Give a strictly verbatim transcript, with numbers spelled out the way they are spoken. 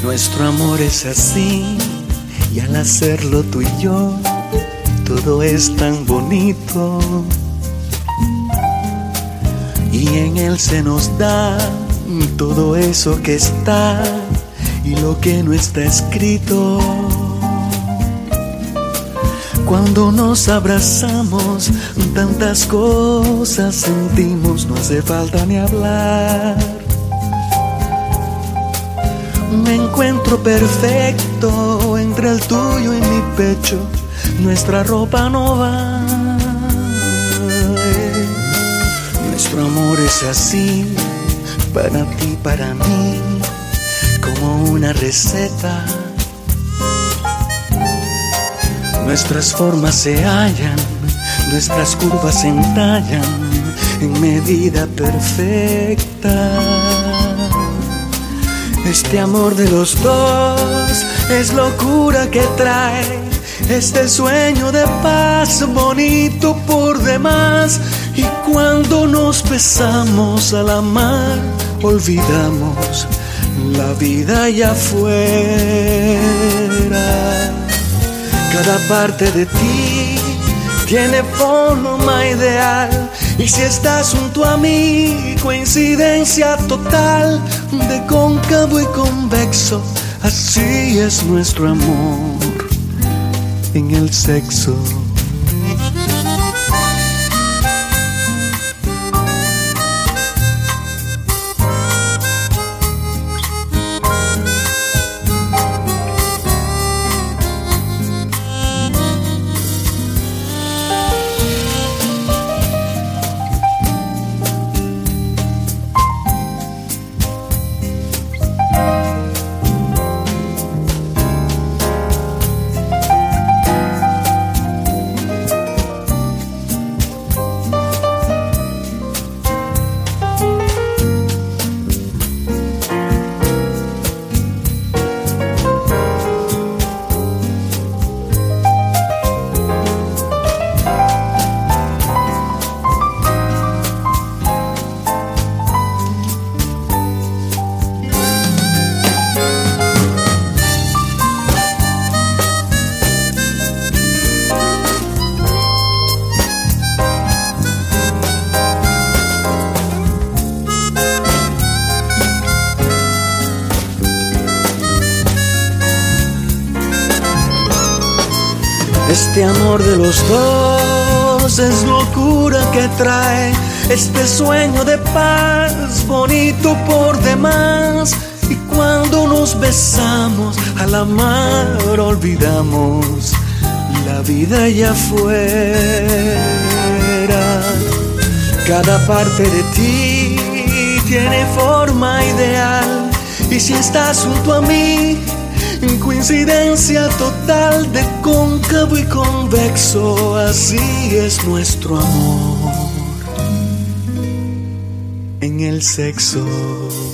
Nuestro amor es así, y al hacerlo tú y yo, todo es tan bonito. Y en él se nos da todo eso que está y lo que no está escrito. Cuando nos abrazamos, tantas cosas sentimos, no hace falta ni hablar. Un encuentro perfecto entre el tuyo y mi pecho, nuestra ropa no va. Nuestro amor es así, para ti, para mí, como una receta. Nuestras formas se hallan, nuestras curvas se entallan en medida perfecta. Este amor de los dos es locura que trae este sueño de paz bonito por demás. Y cuando nos besamos al amar, olvidamos la vida allá afuera. Cada parte de ti tiene forma ideal, y si estás junto a mí, coincidencia total de cóncavo y convexo. Así es nuestro amor en el sexo. Este amor de los dos es locura que trae este sueño de paz bonito por demás. Y cuando nos besamos al amar, olvidamos la vida allá afuera. Cada parte de ti tiene forma ideal, y si estás junto a mí, en coincidencia total de cóncavo y convexo. Así es nuestro amor en el sexo.